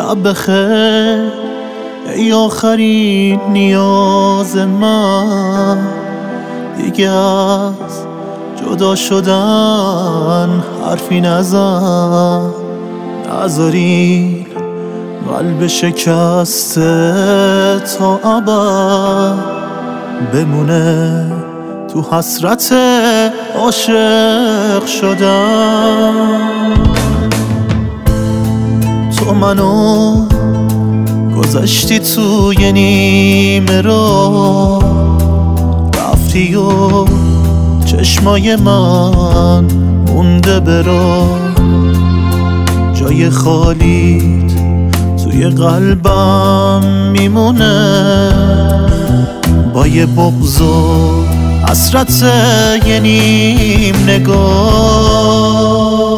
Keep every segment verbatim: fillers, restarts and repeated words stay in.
شب بخیر ای آخرین نیاز من، دیگه از جدا شدن حرفی نزن. نذارین قلب شکسته تا ابد بمونه تو حسرت عاشق شدن. تو منو گذاشتی توی نیمه رو، رفتی و چشمای من مونده برو. جای خالیت توی قلبم میمونه، با یه بغض و حسرت یه نیم نگاه.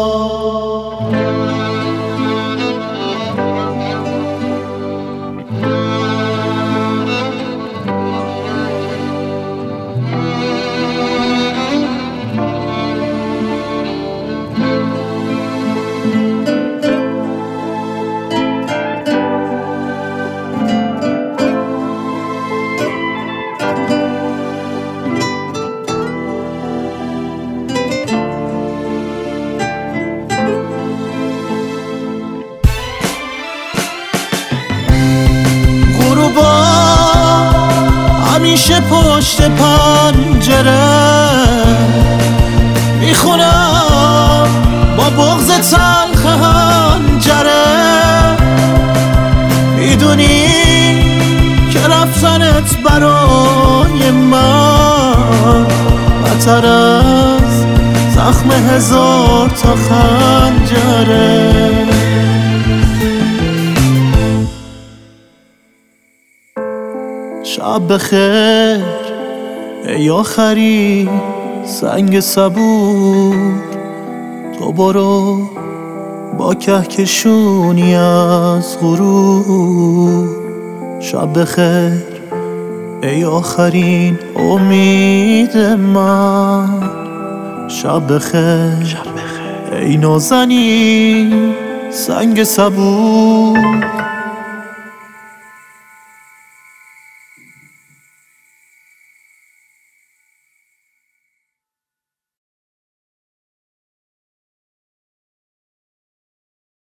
همیشه پشت پنجره میخونم با بغض تلخ هنجره. میدونی که رفتنت برای من بهتر از زخم هزار تا خنجره. شب بخیر ای آخری سنگ صبور، تو برو با کهکشونی از غرور. شب بخیر ای آخرین امید من، شب بخیر ای نازنین سنگ صبور.